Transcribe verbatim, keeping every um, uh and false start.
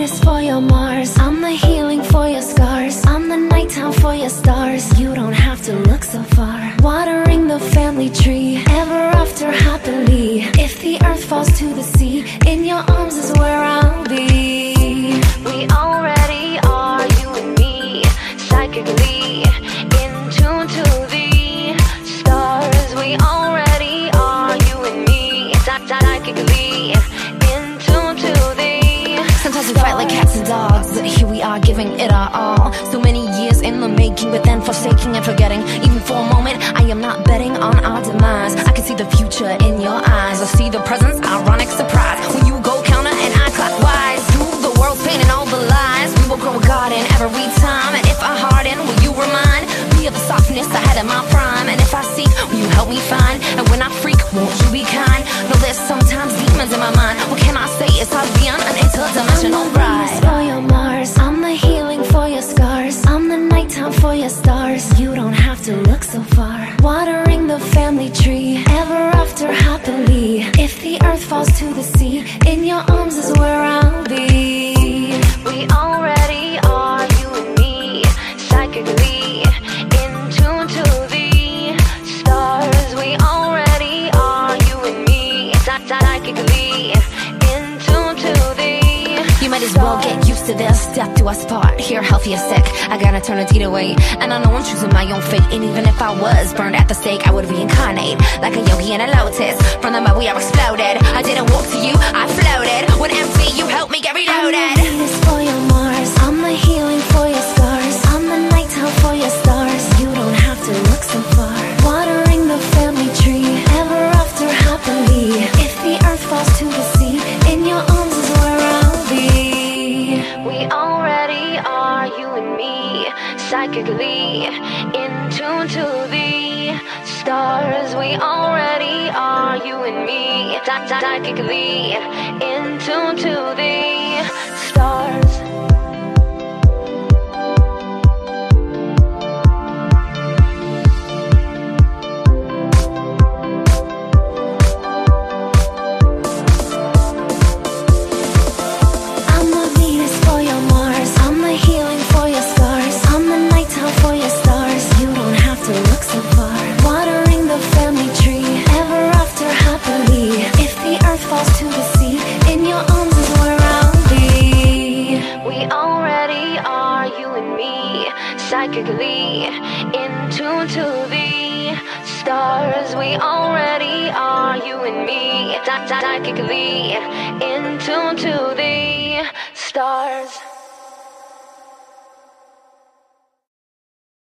Venus for your Mars, I'm the healing for your scars, I'm the nighttime for your stars. You don't have to look so far. Watering the family tree, ever after happily. If the earth falls to the sea, in your arms is where I'll be. We already are, you and me, psychically in tune to the stars. We already are, you and me, psychically in tune to the Sometimes we fight like cats and dogs, but here we are giving it our all. So many years in the making, but then forsaking and forgetting. Even for a moment, I am not betting on our demise. I can see the future in your eyes. I see the presence, ironic surprise. When you go counter and I clockwise, through the world's pain and all the lies, we will grow a garden every time. And if I harden, will you remind me of the softness I had in my prime? And if I seek, will you help me find? And when I freak, won't you be kind? No, there's sometimes demons in my mind. What can I say? It's hard beyond an interdimensional ride. For your Mars, I'm the healing for your scars, I'm the nighttime for your stars. You don't have to look so far. Watering the family tree, ever after happily. If the earth falls to the sea, in your arms is where I'll be. We already are, you and me, psychically in tune to the stars. We already are, you and me, psychically in tune to the You might as well get used to this. Death do us part, here healthy or sick, I got eternity to wait. And I know I'm choosing my own fate. And even if I was burned at the stake, I would reincarnate like a yogi in a lotus. From the mud we are exploded. I didn't walk to you, I floated. When empty, you helped me get reloaded. I'm the Venus for your Mars, I'm the healing for your scars, I'm the nighttime for your stars. You don't have to look so far. Watering the family tree, ever after happily. If the earth falls to the sea, in your arms is where I'll be. We already are, you and me, psychically in tune to the stars. We already are, you and me, psychically in tune to the stars. I'm the Venus for your Mars, I'm the healing for your scars, I'm the nighttime for your stars. You don't have to look so far. Watering the family tree, ever after happily. If the earth falls to the sea, in your arms is where I'll be. We already are, you and me, psychically in tune to the stars. We already are, you and me, psychically in tune to the stars.